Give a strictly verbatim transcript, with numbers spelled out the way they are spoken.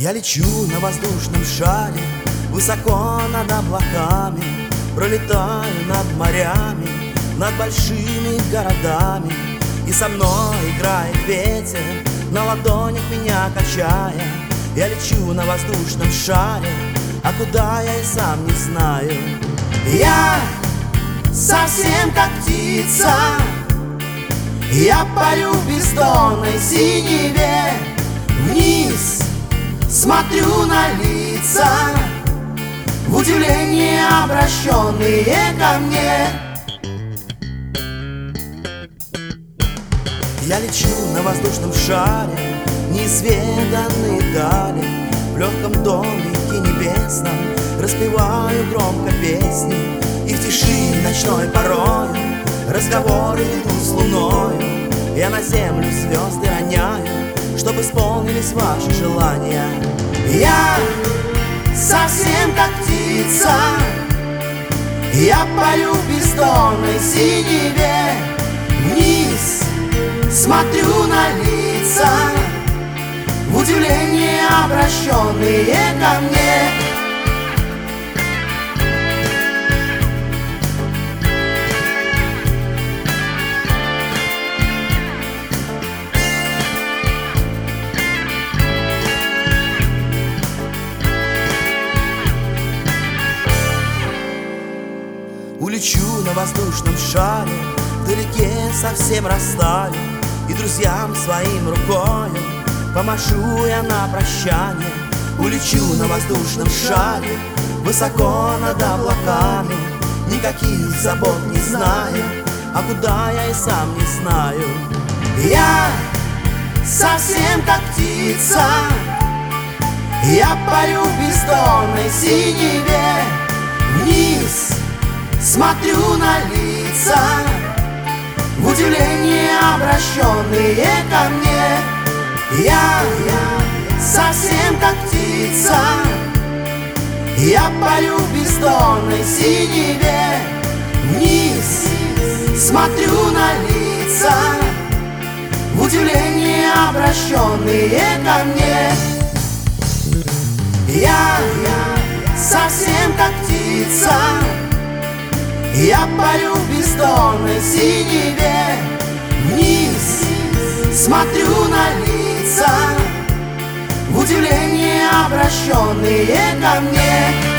Я лечу на воздушном шаре, высоко над облаками, пролетаю над морями, над большими городами. И со мной играет ветер, на ладонях меня качая. Я лечу на воздушном шаре, а куда я и сам не знаю. Я совсем как птица, я парю в бездонной синеве. Вниз смотрю на лица, в удивлении обращенные ко мне. Я лечу на воздушном шаре, неизведанные дали. В легком домике небесном распеваю громко песни. И в тиши ночной порою разговоры веду с луною. Я на землю звезды роняю, чтобы исполнились ваши желания. Я совсем как птица, я парю в бездонной синеве. Вниз смотрю на лица, в удивлении обращенные ко мне. Улечу на воздушном шаре, вдалеке совсем растаю, и друзьям своим рукою помашу я на прощание. Улечу на воздушном шаре, высоко над облаками, никаких забот не знаю, а куда я и сам не знаю. Я совсем как птица, я парю в бездонной синеве. Вниз смотрю на лица, в удивлении обращенные ко мне. Я, я совсем как птица, я парю в бездонной синеве. Вниз смотрю на лица, в удивлении обращенные ко мне. Я, я совсем как птица, я парю в бездонной синеве. Вниз смотрю на лица, в удивлении обращенные ко мне.